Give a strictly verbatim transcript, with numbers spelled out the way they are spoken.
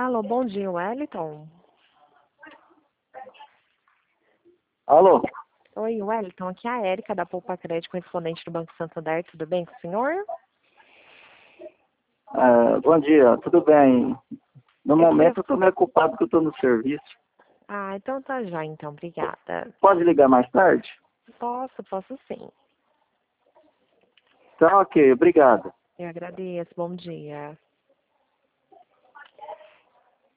Alô, bom dia, Wellington. Alô? Oi, Wellington, aqui é a Érica da Poupa Crédito, correspondente do Banco Santander. Tudo bem com o senhor? É, bom dia, tudo bem? No Eu momento queria- eu estou meio ocupado porque eu estou no serviço. Ah, então tá já, então, obrigada. Pode ligar mais tarde? Posso, posso sim. Tá ok, obrigado. Eu agradeço, bom dia.